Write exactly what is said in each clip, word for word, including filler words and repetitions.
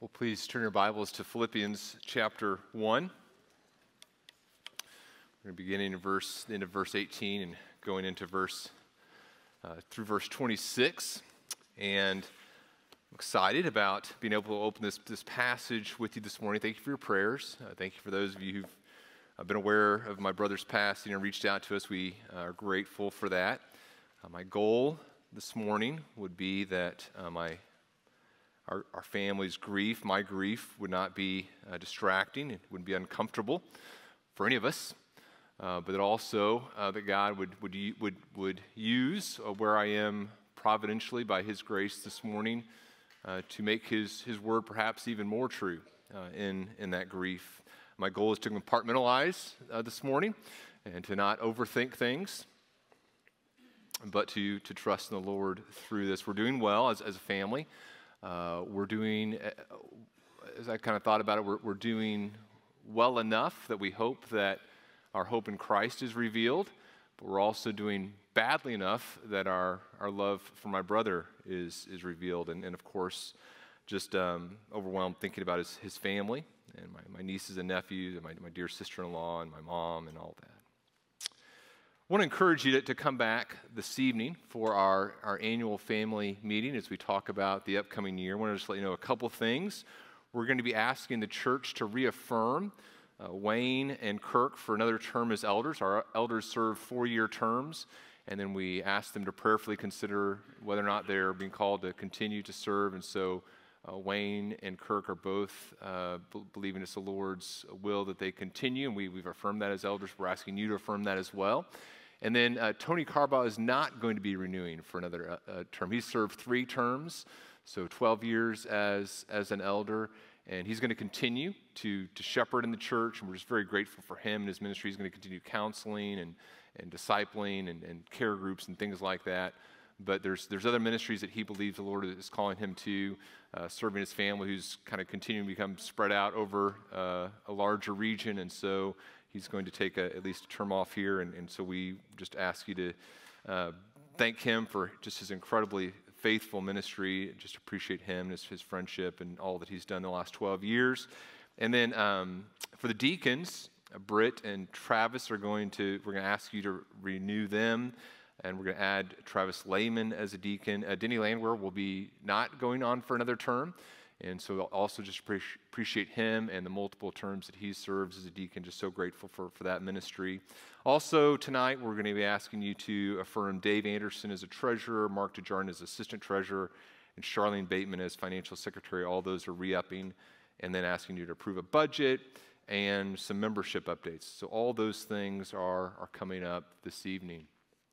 Well, please turn your Bibles to Philippians chapter one. We're beginning in verse, the end of verse eighteen and going into verse, uh, through verse twenty-six. And I'm excited about being able to open this, this passage with you this morning. Thank you for your prayers. Uh, thank you for those of you who've uh, been aware of my brother's passing and reached out to us. We uh, are grateful for that. Uh, my goal this morning would be that uh, my Our, our family's grief, my grief, would not be uh, distracting. It wouldn't be uncomfortable for any of us. Uh, but that also uh, that God would would would would use uh, where I am providentially by His grace this morning uh, to make His His word perhaps even more true uh, in in that grief. My goal is to compartmentalize uh, this morning and to not overthink things, but to to trust in the Lord through this. We're doing well as as a family. Uh, we're doing, as I kind of thought about it, we're, we're doing well enough that we hope that our hope in Christ is revealed, but we're also doing badly enough that our, our love for my brother is is revealed. And, and of course, just um, overwhelmed thinking about his, his family and my, my nieces and nephews and my, my dear sister-in-law and my mom and all that. I want to encourage you to, to come back this evening for our, our annual family meeting as we talk about the upcoming year. I want to just let you know a couple things. We're going to be asking the church to reaffirm uh, Wayne and Kirk for another term as elders. Our elders serve four-year terms, and then we ask them to prayerfully consider whether or not they're being called to continue to serve. And so uh, Wayne and Kirk are both uh, b- believing it's the Lord's will that they continue, and we, we've affirmed that as elders. We're asking you to affirm that as well. And then uh, Tony Carbaugh is not going to be renewing for another uh, uh, term. He's served three terms, so twelve years as as an elder, and he's going to continue to to shepherd in the church, and we're just very grateful for him and his ministry. He's going to continue counseling and and discipling and, and care groups and things like that. But there's there's other ministries that he believes the Lord is calling him to, uh, serving his family, who's kind of continuing to become spread out over uh, a larger region, and so he's going to take a, at least a term off here, and, and so we just ask you to uh, thank him for just his incredibly faithful ministry, just appreciate him and his, his friendship and all that he's done the last twelve years. And then um, for the deacons, uh, Britt and Travis are going to, we're going to ask you to renew them, and we're going to add Travis Lehman as a deacon. Uh, Denny Landwehr will be not going on for another term. And so I'll also just appreciate him and the multiple terms that he serves as a deacon. Just so grateful for, for that ministry. Also tonight, we're going to be asking you to affirm Dave Anderson as a treasurer, Mark DeJarn as assistant treasurer, and Charlene Bateman as financial secretary. All those are re-upping. And then asking you to approve a budget and some membership updates. So all those things are, are coming up this evening.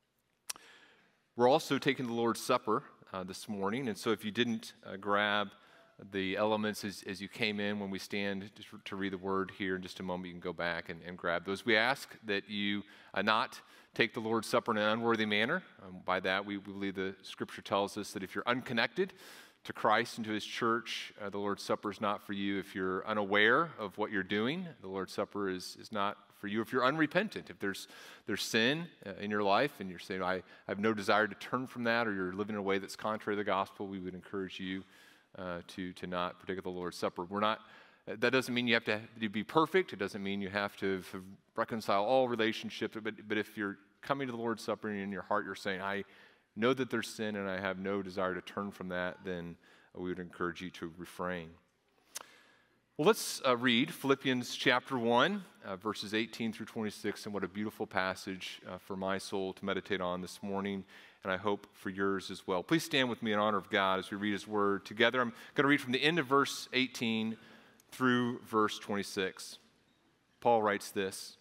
We're also taking the Lord's Supper uh, this morning. And so if you didn't uh, grab the elements as, as you came in when we stand to, to read the word here in just a moment, you can go back and, and grab those. We ask that you uh, not take the Lord's Supper in an unworthy manner. Um, by that, we, we believe the Scripture tells us that if you're unconnected to Christ and to His church, uh, the Lord's Supper is not for you. If you're unaware of what you're doing, the Lord's Supper is, is not for you. If you're unrepentant, if there's there's sin uh, in your life and you're saying, I, I have no desire to turn from that, or you're living in a way that's contrary to the gospel, we would encourage you Uh, to to not partake of the Lord's Supper. We're not. That doesn't mean you have to, to be perfect. It doesn't mean you have to, have reconcile all relationships. But but if you're coming to the Lord's Supper and in your heart you're saying, I know that there's sin and I have no desire to turn from that, then we would encourage you to refrain. Well, let's uh, read Philippians chapter one, uh, verses eighteen through twenty-six, and what a beautiful passage uh, for my soul to meditate on this morning, and I hope for yours as well. Please stand with me in honor of God as we read His Word together. I'm going to read from the end of verse eighteen through verse twenty-six. Paul writes this: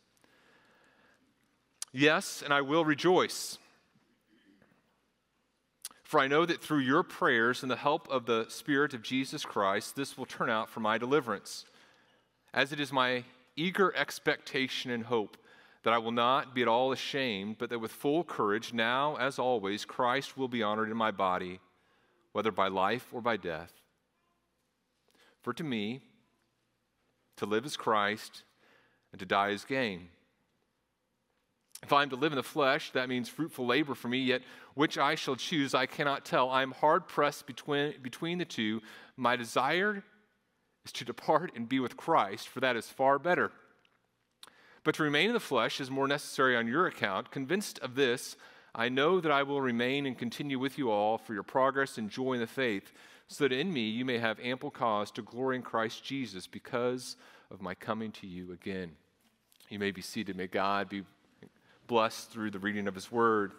"Yes, and I will rejoice, for I know that through your prayers and the help of the Spirit of Jesus Christ, this will turn out for my deliverance, as it is my eager expectation and hope that I will not be at all ashamed, but that with full courage, now as always, Christ will be honored in my body, whether by life or by death. For to me, to live is Christ, and to die is gain. If I am to live in the flesh, that means fruitful labor for me, yet which I shall choose I cannot tell. I am hard pressed between, between the two. My desire is to depart and be with Christ, for that is far better. But to remain in the flesh is more necessary on your account. Convinced of this, I know that I will remain and continue with you all for your progress and joy in the faith, so that in me you may have ample cause to glory in Christ Jesus because of my coming to you again. You may be seated. May God be blessed through the reading of his word.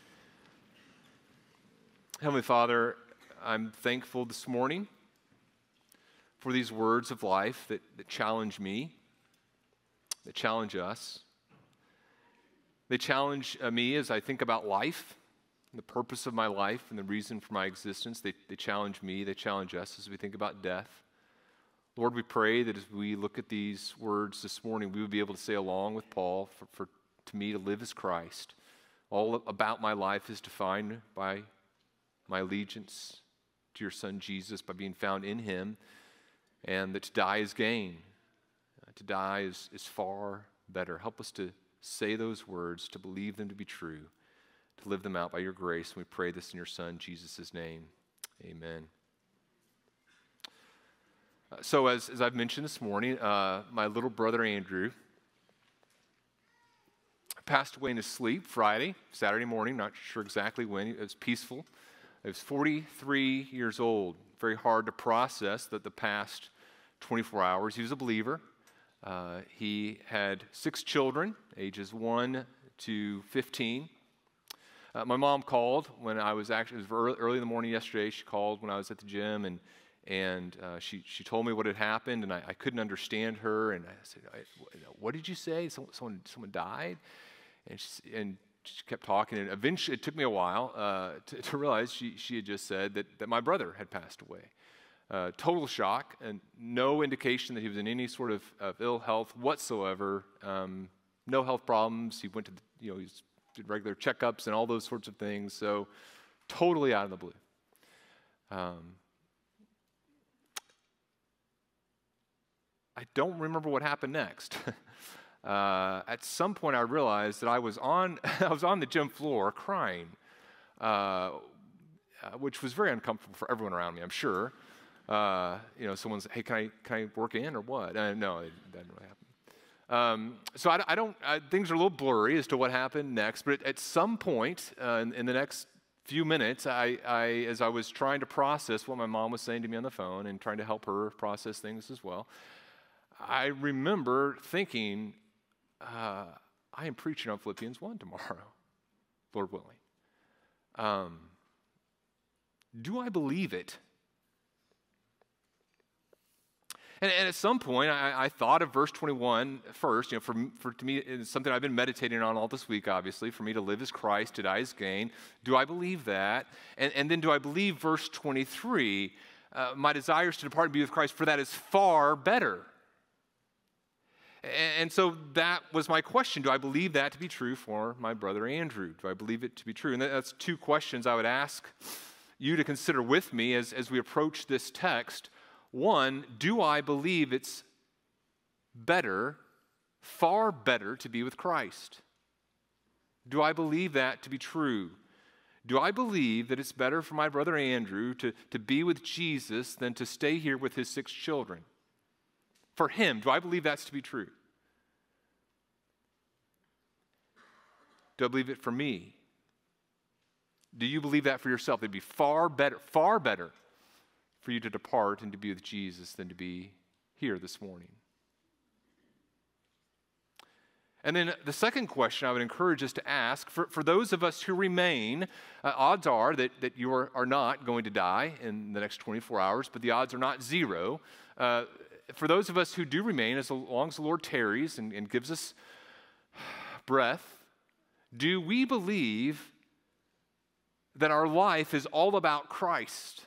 Heavenly Father, I'm thankful this morning for these words of life that, that challenge me, that challenge us. They challenge uh, me as I think about life, the purpose of my life and the reason for my existence. They, they challenge me, they challenge us as we think about death. Lord, we pray that as we look at these words this morning, we would be able to say along with Paul, for, for to me to live as Christ. All about my life is defined by my allegiance to your Son Jesus, by being found in him, and that to die is gain. Uh, to die is, is far better. Help us to say those words, to believe them to be true, to live them out by your grace. And we pray this in your Son, Jesus' name. Amen. Uh, so as, as I've mentioned this morning, uh, my little brother Andrew passed away in his sleep Friday, Saturday morning, not sure exactly when. It was peaceful. He was forty-three years old. Very hard to process that the past twenty-four hours. He was a believer. Uh, he had six children, ages one to fifteen. Uh, my mom called when I was actually, it was early, early in the morning yesterday. She called when I was at the gym, and and uh, she she told me what had happened, and I, I couldn't understand her. And I said, I, "What did you say? Someone someone, someone died?" And she, and she kept talking, and eventually it took me a while uh, to, to realize she she had just said that that my brother had passed away. Uh, total shock, and no indication that he was in any sort of, of ill health whatsoever. Um, no health problems. He went to the, you know he was, did regular checkups and all those sorts of things. So totally out of the blue. Um, I don't remember what happened next. uh, at some point, I realized that I was on I was on the gym floor crying, uh, which was very uncomfortable for everyone around me, I'm sure. Uh, you know, someone's, hey, can I can I work in or what? Uh, no, that didn't really happen. Um, so I, I don't. I, things are a little blurry as to what happened next. But at, at some point uh, in, in the next few minutes, I, I, as I was trying to process what my mom was saying to me on the phone and trying to help her process things as well, I remember thinking, uh, I am preaching on Philippians one tomorrow, Lord willing. Um, do I believe it? And, and at some point, I, I thought of verse twenty-one first. You know, for, for to me, it's something I've been meditating on all this week, obviously. For me to live as Christ, to die as gain. Do I believe that? And, and then do I believe verse twenty-three, uh, my desire is to depart and be with Christ, for that is far better. And, and so that was my question. Do I believe that to be true for my brother Andrew? Do I believe it to be true? And that's two questions I would ask you to consider with me as, as we approach this text. One, do I believe it's better, far better to be with Christ? Do I believe that to be true? Do I believe that it's better for my brother Andrew to, to be with Jesus than to stay here with his six children? For him, do I believe that's to be true? Do I believe it for me? Do you believe that for yourself? It'd be far better, far better for you to depart and to be with Jesus than to be here this morning. And then the second question I would encourage us to ask, for, for those of us who remain, uh, odds are that, that you are, are not going to die in the next twenty-four hours, but the odds are not zero. Uh, for those of us who do remain, as long as the Lord tarries and, and gives us breath, do we believe that our life is all about Christ?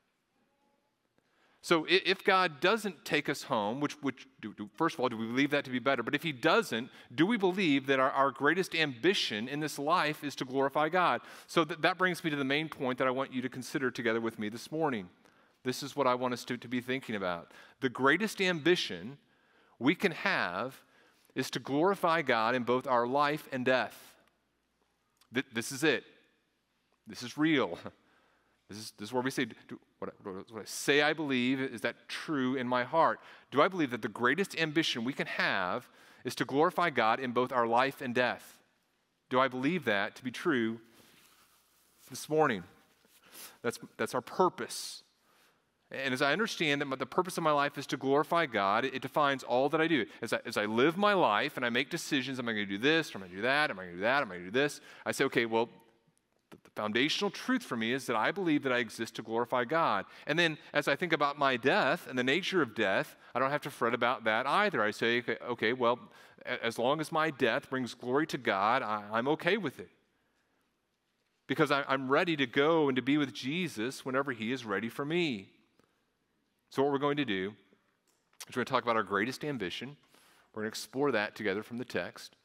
So if God doesn't take us home, which, which do, do, first of all, do we believe that to be better? But if he doesn't, do we believe that our, our greatest ambition in this life is to glorify God? So th- that brings me to the main point that I want you to consider together with me this morning. This is what I want us to, to be thinking about. The greatest ambition we can have is to glorify God in both our life and death. Th- this is it. This is real. This is, this is where we say, do, what, what I say I believe, is that true in my heart? Do I believe that the greatest ambition we can have is to glorify God in both our life and death? Do I believe that to be true this morning? That's, that's our purpose. And as I understand that the purpose of my life is to glorify God, it, it defines all that I do. As I, as I live my life and I make decisions, am I going to do this, or am I going to do that, am I going to do that, am I going to do this? I say, okay, well, the, the foundational truth for me is that I believe that I exist to glorify God. And then as I think about my death and the nature of death, I don't have to fret about that either. I say, okay, okay well, as long as my death brings glory to God, I, I'm okay with it. Because I, I'm ready to go and to be with Jesus whenever he is ready for me. So what we're going to do is we're going to talk about our greatest ambition. We're going to explore that together from the text.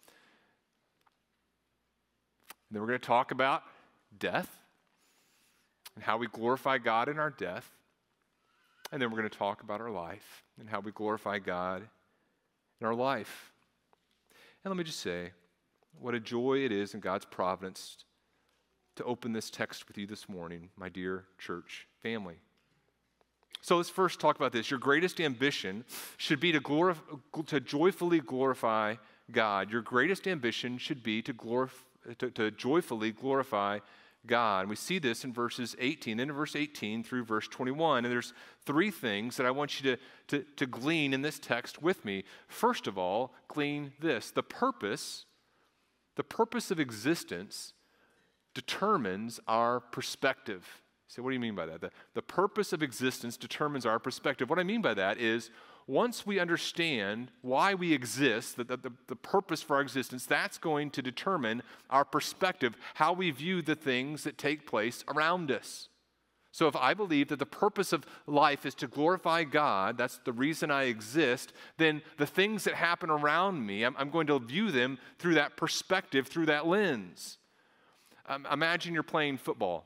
And then we're going to talk about death and how we glorify God in our death. And then we're going to talk about our life and how we glorify God in our life. And let me just say, what a joy it is in God's providence to open this text with you this morning, my dear church family. So let's first talk about this. Your greatest ambition should be to, glorif- to joyfully glorify God. Your greatest ambition should be to, glorif- to, to joyfully glorify God. And we see this in verses eighteen, into verse eighteen through verse twenty-one. And there's three things that I want you to, to, to glean in this text with me. First of all, glean this. The purpose, the purpose of existence determines our perspective. So what do you mean by that? The, the purpose of existence determines our perspective. What I mean by that is once we understand why we exist, the, the, the purpose for our existence, that's going to determine our perspective, how we view the things that take place around us. So if I believe that the purpose of life is to glorify God, that's the reason I exist, then the things that happen around me, I'm, I'm going to view them through that perspective, through that lens. Um, imagine you're playing football.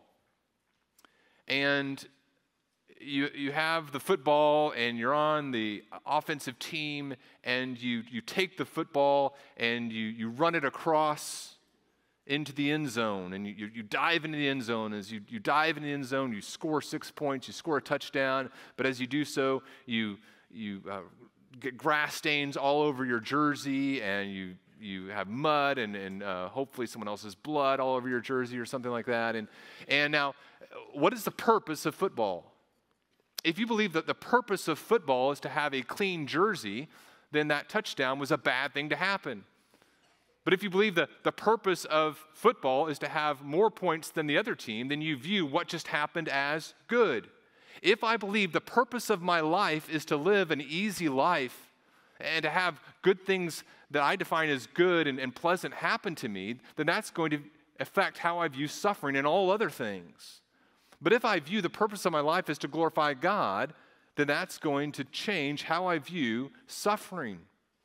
And you you have the football and you're on the offensive team and you, you take the football and you, you run it across into the end zone and you, you, you dive into the end zone. As you, you dive into the end zone, you score six points, you score a touchdown, but as you do so, you, you uh, get grass stains all over your jersey and you you have mud and, and uh, hopefully someone else's blood all over your jersey or something like that. And, and now, what is the purpose of football? If you believe that the purpose of football is to have a clean jersey, then that touchdown was a bad thing to happen. But if you believe that the purpose of football is to have more points than the other team, then you view what just happened as good. If I believe the purpose of my life is to live an easy life and to have good things that I define as good and, and pleasant happen to me, then that's going to affect how I view suffering and all other things. But if I view the purpose of my life as to glorify God, then that's going to change how I view suffering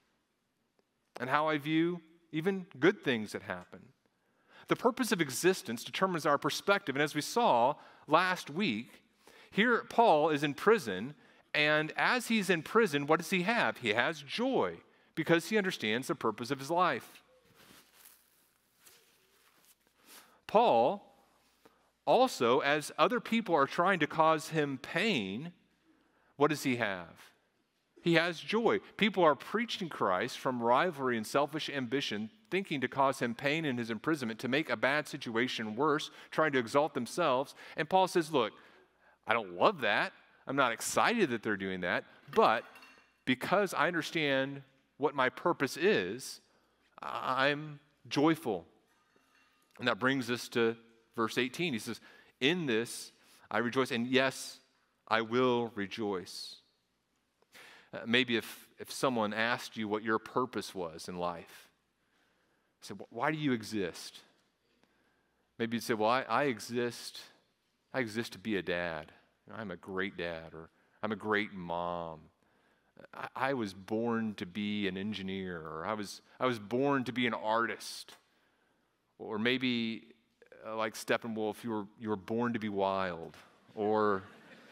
and how I view even good things that happen. The purpose of existence determines our perspective. And as we saw last week, here Paul is in prison, and as he's in prison, what does he have? He has joy because he understands the purpose of his life. Paul also, as other people are trying to cause him pain, what does he have? He has joy. People are preaching Christ from rivalry and selfish ambition, thinking to cause him pain in his imprisonment, to make a bad situation worse, trying to exalt themselves. And Paul says, look, I don't love that. I'm not excited that they're doing that. But because I understand what my purpose is, I'm joyful. And that brings us to verse eighteen. He says, in this I rejoice, and yes, I will rejoice. Uh, maybe if, if someone asked you what your purpose was in life, said, why do you exist? Maybe you'd say, well, I, I exist, I exist to be a dad. You know, I'm a great dad, or I'm a great mom. I, I was born to be an engineer, or I was, I was born to be an artist. Or maybe, uh, like Steppenwolf, you were, you were born to be wild. Or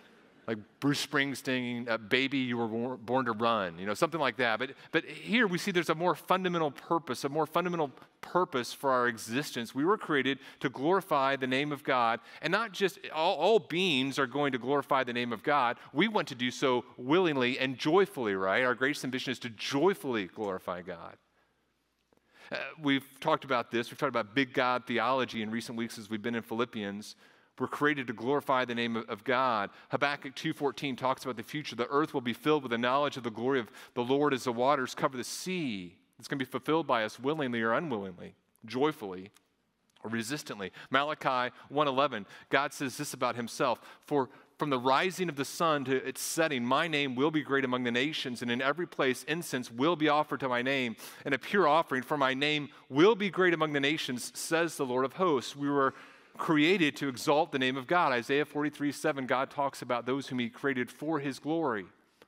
like Bruce Springsteen, uh, "Baby, you were born, born to run," you know, something like that. But but here we see there's a more fundamental purpose, a more fundamental purpose for our existence. We were created to glorify the name of God, and not just all, all beings are going to glorify the name of God. We want to do so willingly and joyfully, right? Our greatest ambition is to joyfully glorify God. Uh, we've talked about this. We've talked about big God theology in recent weeks as we've been in Philippians. We're created to glorify the name of God. Habakkuk two fourteen talks about the future. The earth will be filled with the knowledge of the glory of the Lord as the waters cover the sea. It's going to be fulfilled by us willingly or unwillingly, joyfully or resistantly. Malachi one eleven, God says this about himself, "For from the rising of the sun to its setting, my name will be great among the nations, and in every place incense will be offered to my name, and a pure offering for my name will be great among the nations, says the Lord of hosts." We were created to exalt the name of God. Isaiah forty-three seven, God talks about those whom he created for his glory.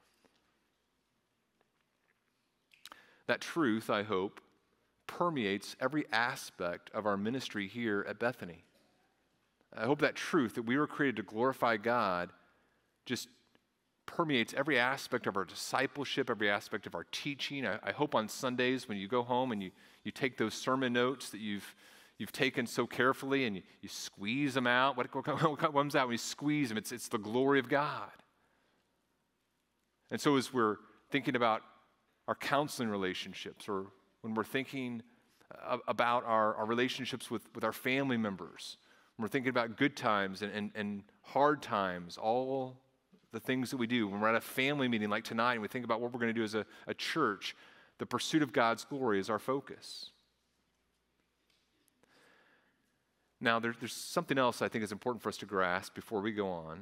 That truth, I hope, permeates every aspect of our ministry here at Bethany. I hope that truth that we were created to glorify God just permeates every aspect of our discipleship, every aspect of our teaching. I, I hope on Sundays when you go home and you, you take those sermon notes that you've You've taken so carefully and you, you squeeze them out. What, what comes out when you squeeze them? It's, it's the glory of God. And so as we're thinking about our counseling relationships, or when we're thinking uh, about our, our relationships with, with our family members, when we're thinking about good times and, and, and hard times, all the things that we do, when we're at a family meeting like tonight and we think about what we're going to do as a, a church, the pursuit of God's glory is our focus. Now, there, there's something else I think is important for us to grasp before we go on.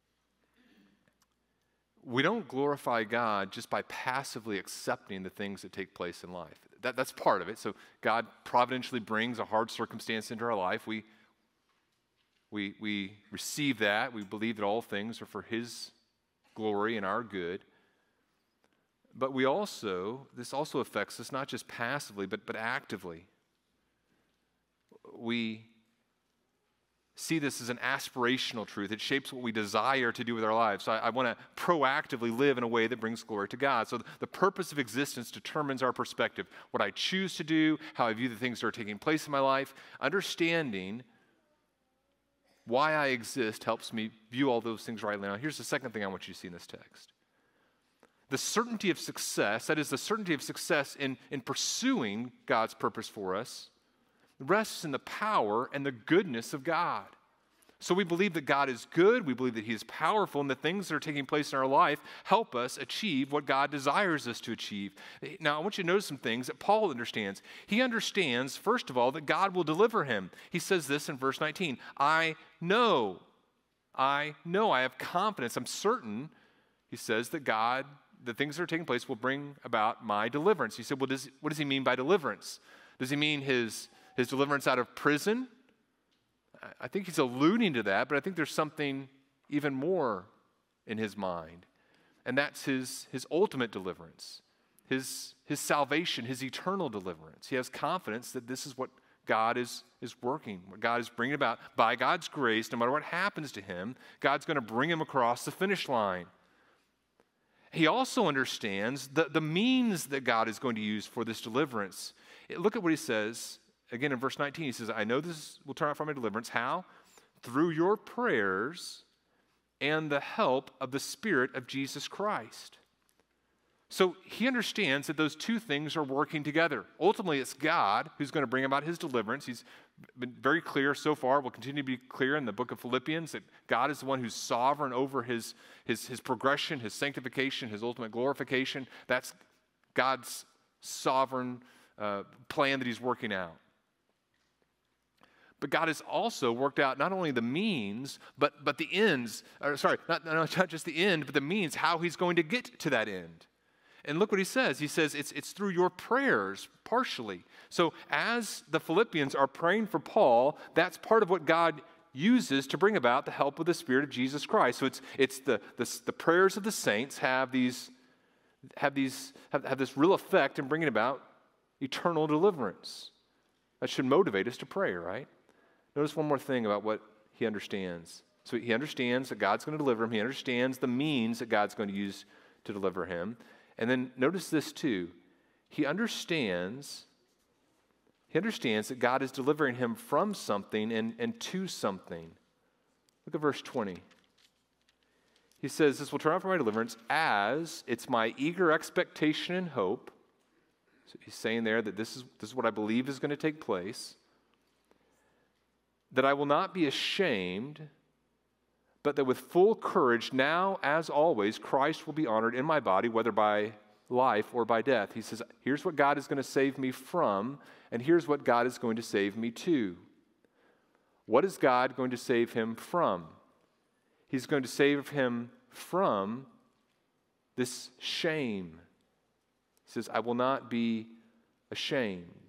We don't glorify God just by passively accepting the things that take place in life. That, that's part of it. So God providentially brings a hard circumstance into our life. We, we, we receive that. We believe that all things are for his glory and our good. But we also, this also affects us not just passively, but, but actively. We see this as an aspirational truth. It shapes what we desire to do with our lives. So I, I want to proactively live in a way that brings glory to God. So the purpose of existence determines our perspective, what I choose to do, how I view the things that are taking place in my life. Understanding why I exist helps me view all those things rightly. Now, here's the second thing I want you to see in this text. The certainty of success, that is the certainty of success in, in pursuing God's purpose for us, rests in the power and the goodness of God. So we believe that God is good, we believe that he is powerful, and the things that are taking place in our life help us achieve what God desires us to achieve. Now, I want you to notice some things that Paul understands. He understands, first of all, that God will deliver him. He says this in verse nineteen, I know, I know, I have confidence, I'm certain, he says, that God, the things that are taking place will bring about my deliverance. He said, well, does, what does he mean by deliverance? Does he mean his His deliverance out of prison? I think he's alluding to that, but I think there's something even more in his mind. And that's his, his ultimate deliverance, his, his salvation, his eternal deliverance. He has confidence that this is what God is, is working, what God is bringing about. By God's grace, no matter what happens to him, God's going to bring him across the finish line. He also understands the, the means that God is going to use for this deliverance. Look at what he says. Again, in verse nineteen, he says, I know this will turn out for my deliverance. How? Through your prayers and the help of the Spirit of Jesus Christ. So he understands that those two things are working together. Ultimately, it's God who's going to bring about his deliverance. He's been very clear so far, will continue to be clear in the book of Philippians, that God is the one who's sovereign over his, his, his progression, his sanctification, his ultimate glorification. That's God's sovereign uh, plan that he's working out. But God has also worked out not only the means, but, but the ends, or sorry, not, not just the end, but the means, how he's going to get to that end. And look what he says. He says it's, it's through your prayers, partially. So as the Philippians are praying for Paul, that's part of what God uses to bring about the help of the Spirit of Jesus Christ. So it's, it's the, the, the prayers of the saints have, these, have, these, have, have this real effect in bringing about eternal deliverance. That should motivate us to pray, right? Notice one more thing about what he understands. So he understands that God's going to deliver him. He understands the means that God's going to use to deliver him. And then notice this too. He understands, he understands that God is delivering him from something and, and to something. Look at verse twenty. He says, this will turn out for my deliverance as it's my eager expectation and hope. So he's saying there that this is, this is what I believe is going to take place. That I will not be ashamed, but that with full courage, now as always, Christ will be honored in my body, whether by life or by death. He says, here's what God is going to save me from, and here's what God is going to save me to. What is God going to save him from? He's going to save him from this shame. He says, I will not be ashamed.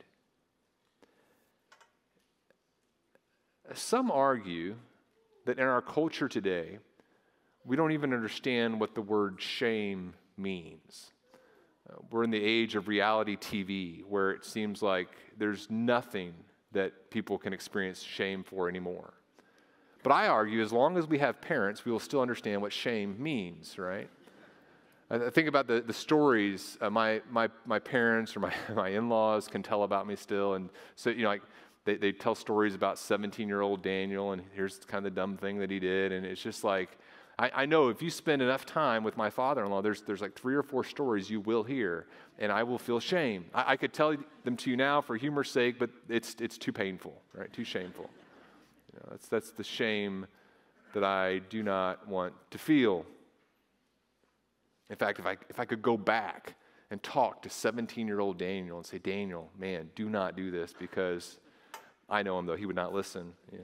Some argue that in our culture today, we don't even understand what the word shame means. Uh, we're in the age of reality T V, where it seems like there's nothing that people can experience shame for anymore. But I argue, as long as we have parents, we will still understand what shame means, right? I think about the, the stories uh, my, my, my parents or my, my in-laws can tell about me still. And so, you know, like they, they tell stories about seventeen-year-old Daniel, and here's kind of the dumb thing that he did. And it's just like, I, I know if you spend enough time with my father-in-law, there's, there's like three or four stories you will hear, and I will feel shame. I, I could tell them to you now for humor's sake, but it's, it's too painful, right? Too shameful. You know, that's, that's the shame that I do not want to feel. In fact, if I, if I could go back and talk to seventeen-year-old Daniel and say, Daniel, man, do not do this, because I know him, though. He would not listen. You know.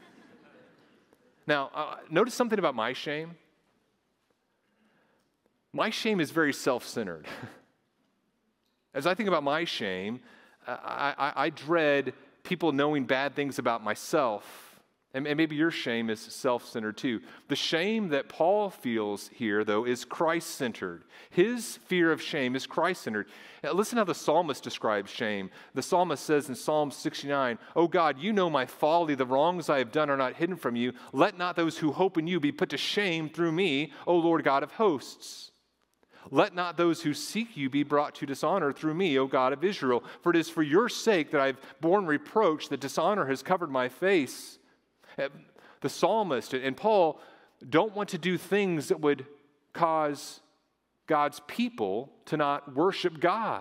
Now, uh, notice something about my shame. My shame is very self-centered. As I think about my shame, I, I, I dread people knowing bad things about myself. And maybe your shame is self-centered too. The shame that Paul feels here, though, is Christ-centered. His fear of shame is Christ-centered. Now, listen how the psalmist describes shame. The psalmist says in Psalm sixty-nine, "O God, you know my folly. The wrongs I have done are not hidden from you. Let not those who hope in you be put to shame through me, O Lord God of hosts. Let not those who seek you be brought to dishonor through me, O God of Israel. For it is for your sake that I've borne reproach, that dishonor has covered my face." The psalmist and Paul don't want to do things that would cause God's people to not worship God.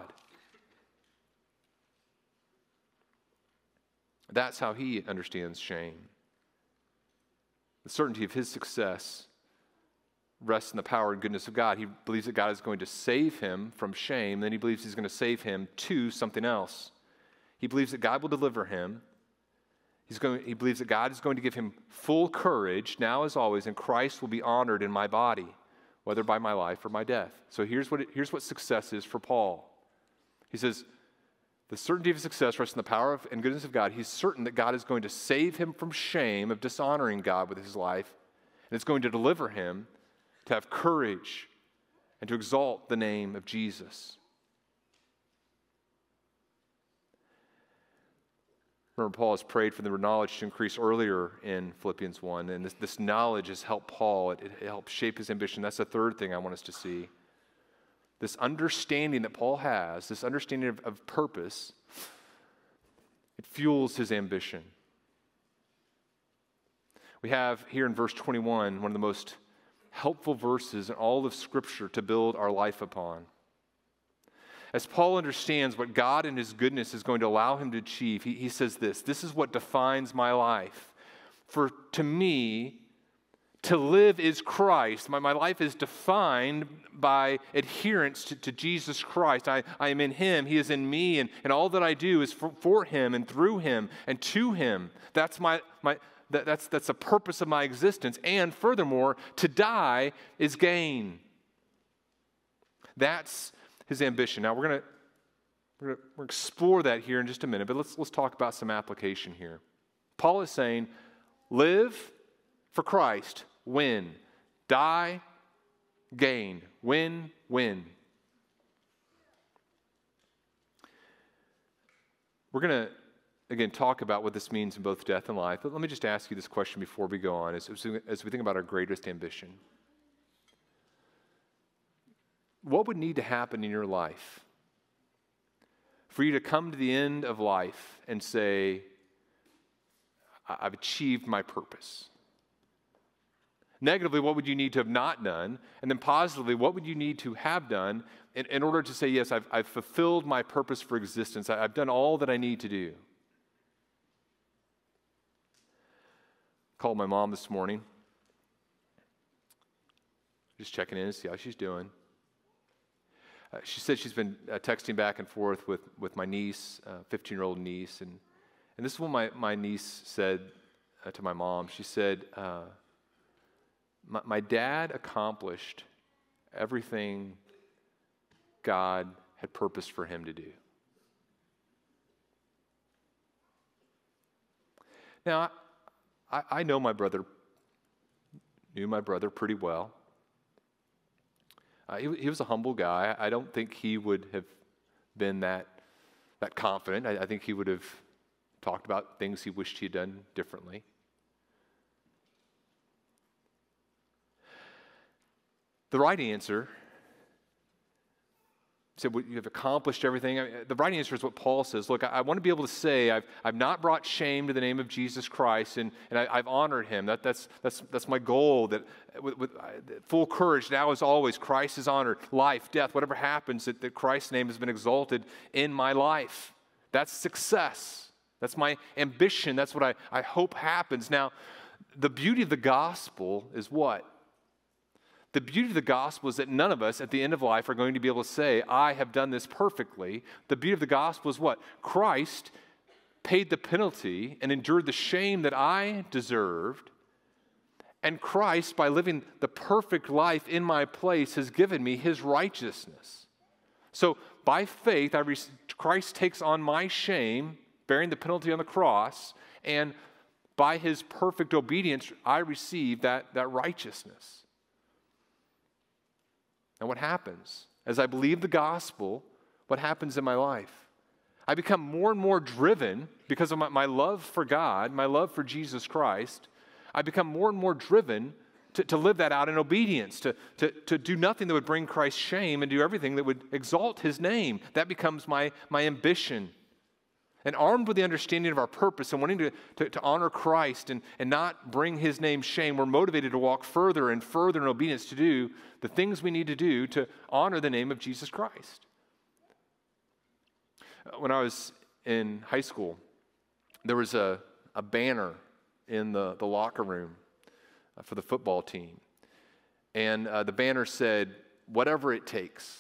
That's how he understands shame. The certainty of his success rests in the power and goodness of God. He believes that God is going to save him from shame, then he believes he's going to save him to something else. He believes that God will deliver him. He's going, he believes that God is going to give him full courage, now as always, and Christ will be honored in my body, whether by my life or my death. So here's what, it, here's what success is for Paul. He says, the certainty of success rests in the power of, and goodness of God. He's certain that God is going to save him from shame of dishonoring God with his life, and it's going to deliver him to have courage and to exalt the name of Jesus. Remember, Paul has prayed for the knowledge to increase earlier in Philippians one, and this, this knowledge has helped Paul. It, it helped shape his ambition. That's the third thing I want us to see. This understanding that Paul has, this understanding of, of purpose, it fuels his ambition. We have here in verse twenty-one one of the most helpful verses in all of Scripture to build our life upon. As Paul understands what God in his goodness is going to allow him to achieve, he, he says this, this is what defines my life. For to me, to live is Christ. My, my life is defined by adherence to, to Jesus Christ. I, I am in him, he is in me, and, and all that I do is for, for him and through him and to him. That's my, my that, that's, that's the purpose of my existence. And furthermore, to die is gain. That's his ambition. Now, we're going we're to explore that here in just a minute, but let's, let's talk about some application here. Paul is saying, live for Christ, win. Die, gain. Win, win. We're going to again, talk about what this means in both death and life. But let me just ask you this question before we go on, as, as we think about our greatest ambition. What would need to happen in your life for you to come to the end of life and say, I've achieved my purpose? Negatively, what would you need to have not done? And then positively, what would you need to have done in, in order to say, yes, I've, I've fulfilled my purpose for existence. I, I've done all that I need to do. Called my mom this morning. Just checking in to see how she's doing. Uh, she said she's been uh, texting back and forth with, with my niece, uh, fifteen-year-old niece. And, and this is what my, my niece said uh, to my mom. She said, uh, my, my dad accomplished everything God had purposed for him to do. Now, I, I know my brother, knew my brother pretty well. Uh, he, he was a humble guy. I don't think he would have been that, that confident. I, I think he would have talked about things he wished he had done differently. The right answer, said, well, you have accomplished everything. I mean, the right answer is what Paul says. Look, I, I want to be able to say I've, I've not brought shame to the name of Jesus Christ, and, and I, I've honored him. That, that's, that's, that's my goal, that with, with full courage, now as always, Christ is honored. Life, death, whatever happens, that, that Christ's name has been exalted in my life. That's success. That's my ambition. That's what I, I hope happens. Now, the beauty of the gospel is what? The beauty of the gospel is that none of us at the end of life are going to be able to say, I have done this perfectly. The beauty of the gospel is what? Christ paid the penalty and endured the shame that I deserved. And Christ, by living the perfect life in my place, has given me his righteousness. So by faith, I re- Christ takes on my shame, bearing the penalty on the cross, and by his perfect obedience, I receive that, that righteousness. And what happens? As I believe the gospel, what happens in my life? I become more and more driven because of my, my love for God, my love for Jesus Christ. I become more and more driven to, to live that out in obedience, to, to, to do nothing that would bring Christ shame and do everything that would exalt his name. That becomes my, my ambition. And armed with the understanding of our purpose and wanting to, to, to honor Christ and, and not bring his name shame, we're motivated to walk further and further in obedience to do the things we need to do to honor the name of Jesus Christ. When I was in high school, there was a, a banner in the, the locker room for the football team. And uh, the banner said, whatever it takes.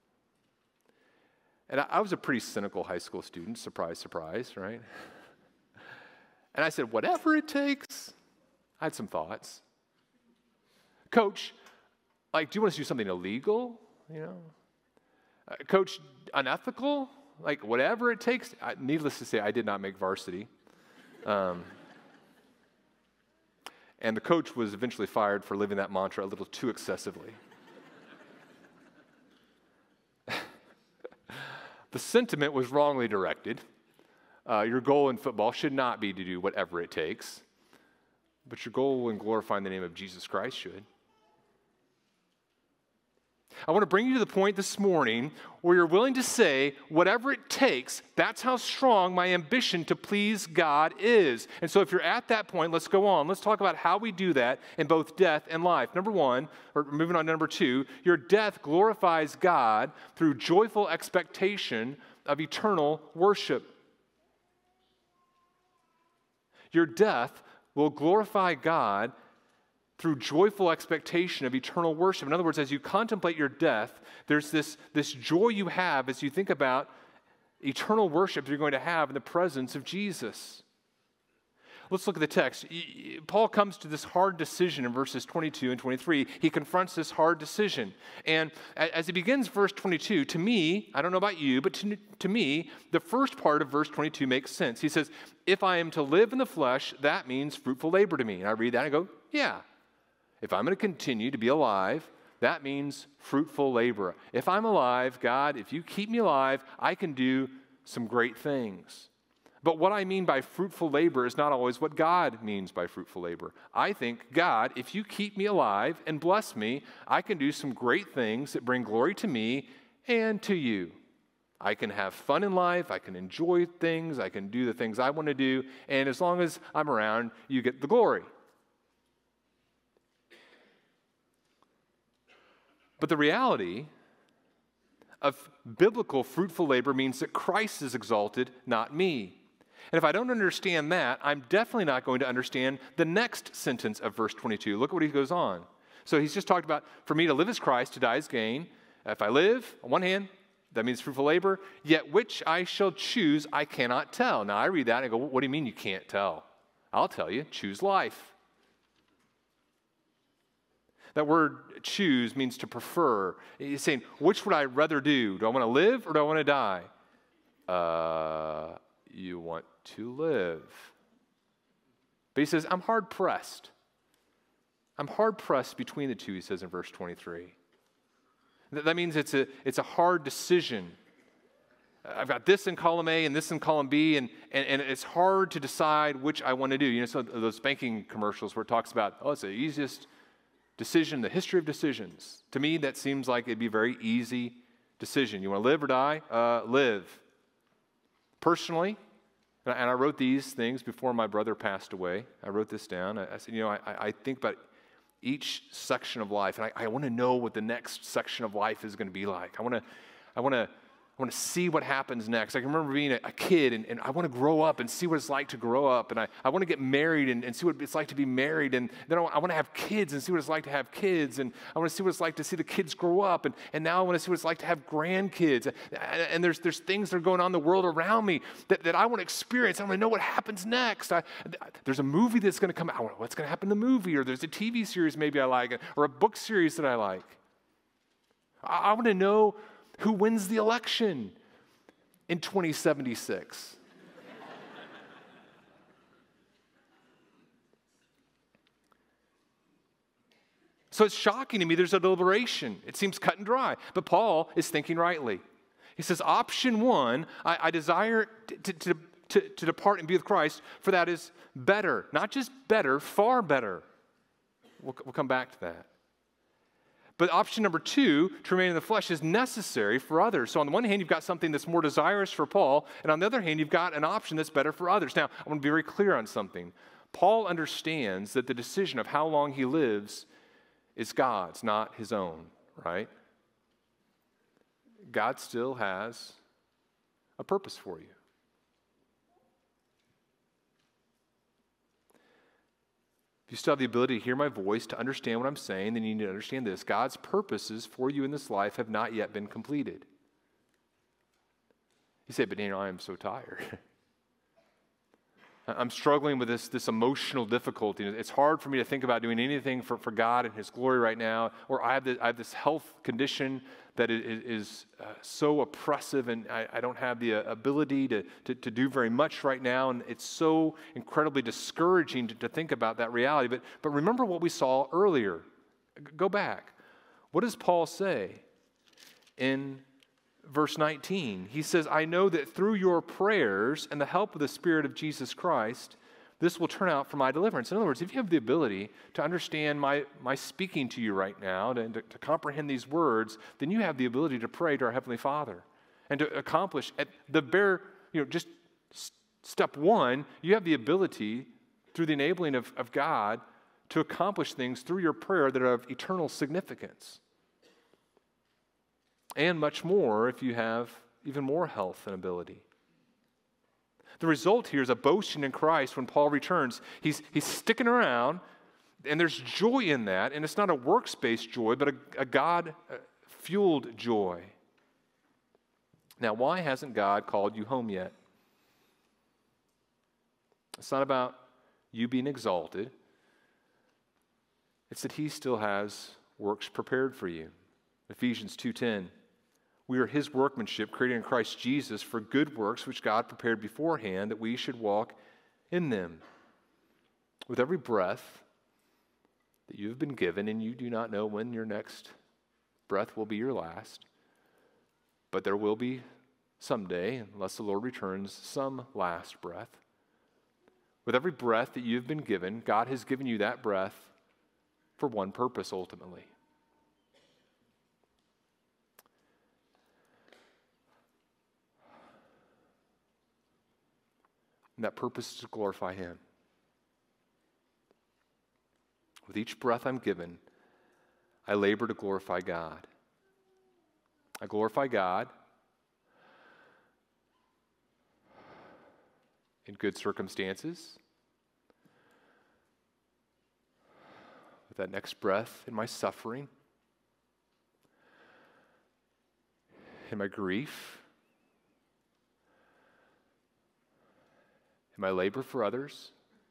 And I, I was a pretty cynical high school student, surprise, surprise, right? And I said, whatever it takes. I had some thoughts. Coach, like, do you want us to do something illegal? You know? Uh, Coach, unethical? Like, whatever it takes. I, needless to say, I did not make varsity. Um, and the coach was eventually fired for living that mantra a little too excessively. The sentiment was wrongly directed. Uh, your goal in football should not be to do whatever it takes, but your goal in glorifying the name of Jesus Christ should. I want to bring you to the point this morning where you're willing to say, whatever it takes, that's how strong my ambition to please God is. And so if you're at that point, let's go on. Let's talk about how we do that in both death and life. Number one, or moving on to number two, your death glorifies God through joyful expectation of eternal worship. Your death will glorify God through joyful expectation of eternal worship. In other words, as you contemplate your death, there's this, this joy you have as you think about eternal worship you're going to have in the presence of Jesus. Let's look at the text. Paul comes to this hard decision in verses twenty-two and twenty-three. He confronts this hard decision. And as he begins verse twenty-two, to me, I don't know about you, but to, to me, the first part of verse twenty-two makes sense. He says, if I am to live in the flesh, that means fruitful labor to me. And I read that and I go, yeah. If I'm going to continue to be alive, that means fruitful labor. If I'm alive, God, if you keep me alive, I can do some great things. But what I mean by fruitful labor is not always what God means by fruitful labor. I think, God, if you keep me alive and bless me, I can do some great things that bring glory to me and to you. I can have fun in life, I can enjoy things, I can do the things I want to do, and as long as I'm around, you get the glory. But the reality of biblical fruitful labor means that Christ is exalted, not me. And if I don't understand that, I'm definitely not going to understand the next sentence of verse twenty-two. Look at what he goes on. So he's just talked about, for me to live is Christ, to die is gain. If I live, on one hand, that means fruitful labor, yet which I shall choose, I cannot tell. Now I read that and I go, what do you mean you can't tell? I'll tell you, choose life. That word choose means to prefer. He's saying, which would I rather do? Do I want to live or do I want to die? Uh, you want to live. But he says, I'm hard pressed. I'm hard pressed between the two, he says in verse twenty-three. That means it's a, it's a hard decision. I've got this in column A and this in column B, and, and, and it's hard to decide which I want to do. You know, so those banking commercials where it talks about, oh, it's the easiest decision, the history of decisions. To me, that seems like it'd be a very easy decision. You want to live or die? Uh, live. Personally, and I, and I wrote these things before my brother passed away. I wrote this down. I, I said, you know, I, I think about each section of life, and I, I want to know what the next section of life is going to be like. I want to, I want to, I want to see what happens next. I can remember being a, a kid, and, and I want to grow up and see what it's like to grow up, and I, I want to get married and, and see what it's like to be married, and then I want, I want to have kids and see what it's like to have kids, and I want to see what it's like to see the kids grow up, and, and now I want to see what it's like to have grandkids, and, and there's there's things that are going on in the world around me that, that I want to experience. I want to know what happens next. I, there's a movie that's going to come out. What's going to happen in the movie? Or there's a T V series maybe I like, or a book series that I like. I, I want to know who wins the election in twenty seventy-six. So it's shocking to me there's a deliberation. It seems cut and dry. But Paul is thinking rightly. He says, option one, I, I desire to, to, to, to depart and be with Christ, for that is better. Not just better, far better. We'll, we'll come back to that. But option number two, to remain in the flesh, is necessary for others. So on the one hand, you've got something that's more desirous for Paul, and on the other hand, you've got an option that's better for others. Now, I want to be very clear on something. Paul understands that the decision of how long he lives is God's, not his own, right? God still has a purpose for you. If you still have the ability to hear my voice, to understand what I'm saying, then you need to understand this. God's purposes for you in this life have not yet been completed. You say, but Daniel, I am so tired. I'm struggling with this, this emotional difficulty. It's hard for me to think about doing anything for, for God and His glory right now. Or I have, the, I have this health condition that is, is uh, so oppressive, and I, I don't have the uh, ability to, to, to do very much right now. And it's so incredibly discouraging to, to think about that reality. But, but remember what we saw earlier. Go back. What does Paul say in verse nineteen? He says, I know that through your prayers and the help of the Spirit of Jesus Christ, this will turn out for my deliverance. In other words, if you have the ability to understand my, my speaking to you right now, to, to, to comprehend these words, then you have the ability to pray to our Heavenly Father and to accomplish at the bare, you know, just step one, you have the ability through the enabling of, of God to accomplish things through your prayer that are of eternal significance. And much more if you have even more health and ability. The result here is a boasting in Christ when Paul returns. He's, he's sticking around, and there's joy in that, and it's not a works-based joy, but a, a God-fueled joy. Now, why hasn't God called you home yet? It's not about you being exalted. It's that He still has works prepared for you. Ephesians two ten. We are His workmanship, created in Christ Jesus for good works, which God prepared beforehand that we should walk in them. With every breath that you have been given, and you do not know when your next breath will be your last, but there will be someday, unless the Lord returns, some last breath. With every breath that you've been given, God has given you that breath for one purpose ultimately. And that purpose is to glorify Him. With each breath I'm given, I labor to glorify God. I glorify God in good circumstances, with that next breath in my suffering, in my grief, in my labor for others,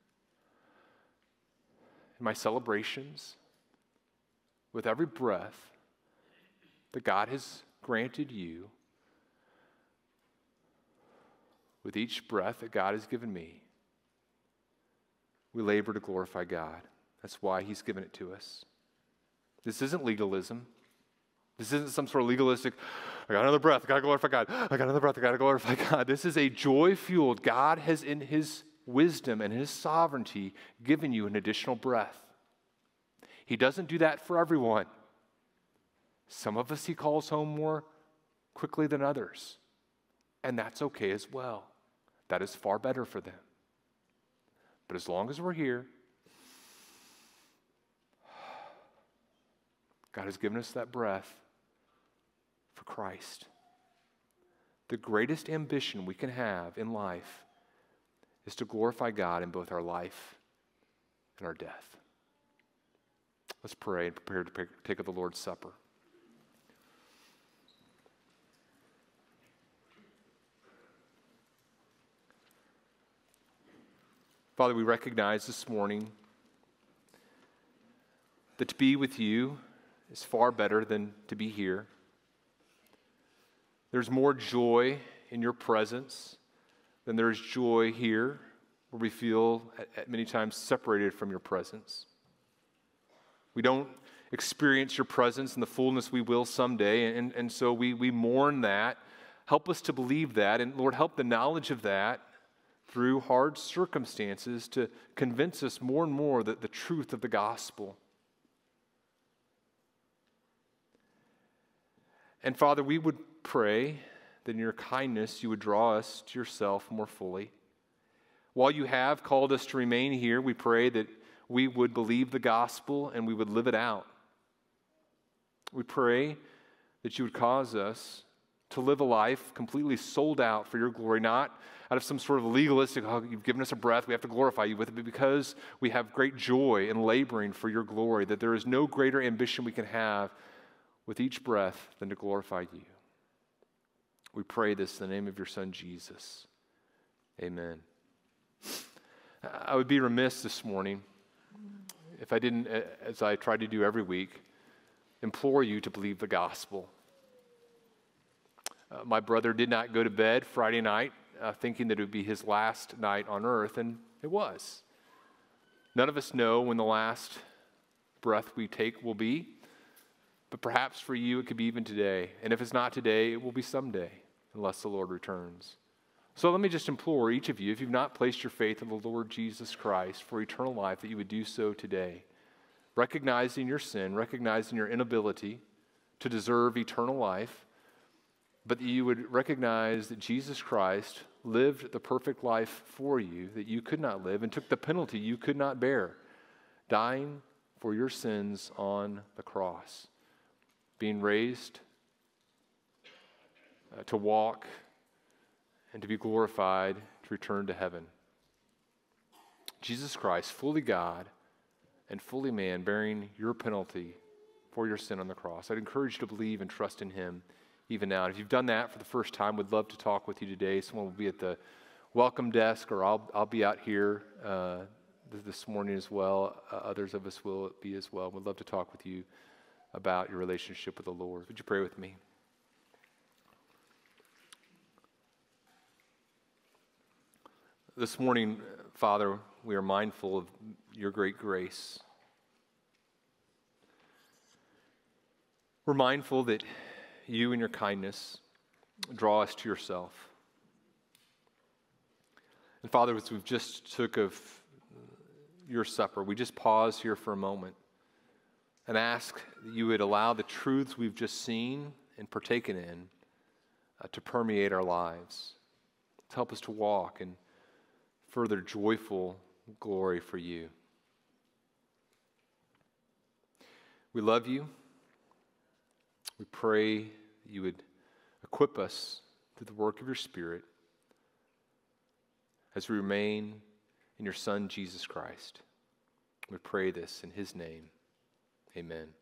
in my celebrations, with every breath that God has granted you, with each breath that God has given me, we labor to glorify God. That's why He's given it to us. This isn't legalism. This isn't some sort of legalistic, I got another breath, I got to glorify God. I got another breath, I got to glorify God. This is a joy-fueled, God has in His wisdom and His sovereignty given you an additional breath. He doesn't do that for everyone. Some of us He calls home more quickly than others, and that's okay as well. That is far better for them. But as long as we're here, God has given us that breath for Christ. The greatest ambition we can have in life is to glorify God in both our life and our death. Let's pray and prepare to take of the Lord's Supper. Father, we recognize this morning that to be with you is far better than to be here. There's more joy in your presence than there is joy here, where we feel at, at many times separated from your presence. We don't experience your presence in the fullness we will someday, and, and so we, we mourn that. Help us to believe that, and Lord, help the knowledge of that through hard circumstances to convince us more and more that the truth of the gospel. And Father, we would pray that in your kindness you would draw us to yourself more fully. While you have called us to remain here, we pray that we would believe the gospel and we would live it out. We pray that you would cause us to live a life completely sold out for your glory, not out of some sort of legalistic, oh, you've given us a breath, we have to glorify you with it, but because we have great joy in laboring for your glory, that there is no greater ambition we can have with each breath than to glorify you. We pray this in the name of your Son, Jesus. Amen. I would be remiss this morning if I didn't, as I try to do every week, implore you to believe the gospel. Uh, my brother did not go to bed Friday night uh, thinking that it would be his last night on earth, and it was. None of us know when the last breath we take will be, but perhaps for you it could be even today. And if it's not today, it will be someday, unless the Lord returns. So let me just implore each of you, if you've not placed your faith in the Lord Jesus Christ for eternal life, that you would do so today. Recognizing your sin, recognizing your inability to deserve eternal life, but that you would recognize that Jesus Christ lived the perfect life for you that you could not live and took the penalty you could not bear, dying for your sins on the cross, being raised uh, to walk and to be glorified, to return to heaven. Jesus Christ, fully God and fully man, bearing your penalty for your sin on the cross. I'd encourage you to believe and trust in him even now. And if you've done that for the first time, we'd love to talk with you today. Someone will be at the welcome desk, or I'll, I'll be out here uh, this morning as well. Uh, others of us will be as well. We'd love to talk with you about your relationship with the Lord. Would you pray with me? This morning, Father, we are mindful of your great grace. We're mindful that you in your kindness draw us to yourself. And Father, as we've just took of your supper, we just pause here for a moment and ask that you would allow the truths we've just seen and partaken in uh, to permeate our lives, to help us to walk in further joyful glory for you. We love you. We pray that you would equip us through the work of your Spirit as we remain in your Son, Jesus Christ. We pray this in his name. Amen.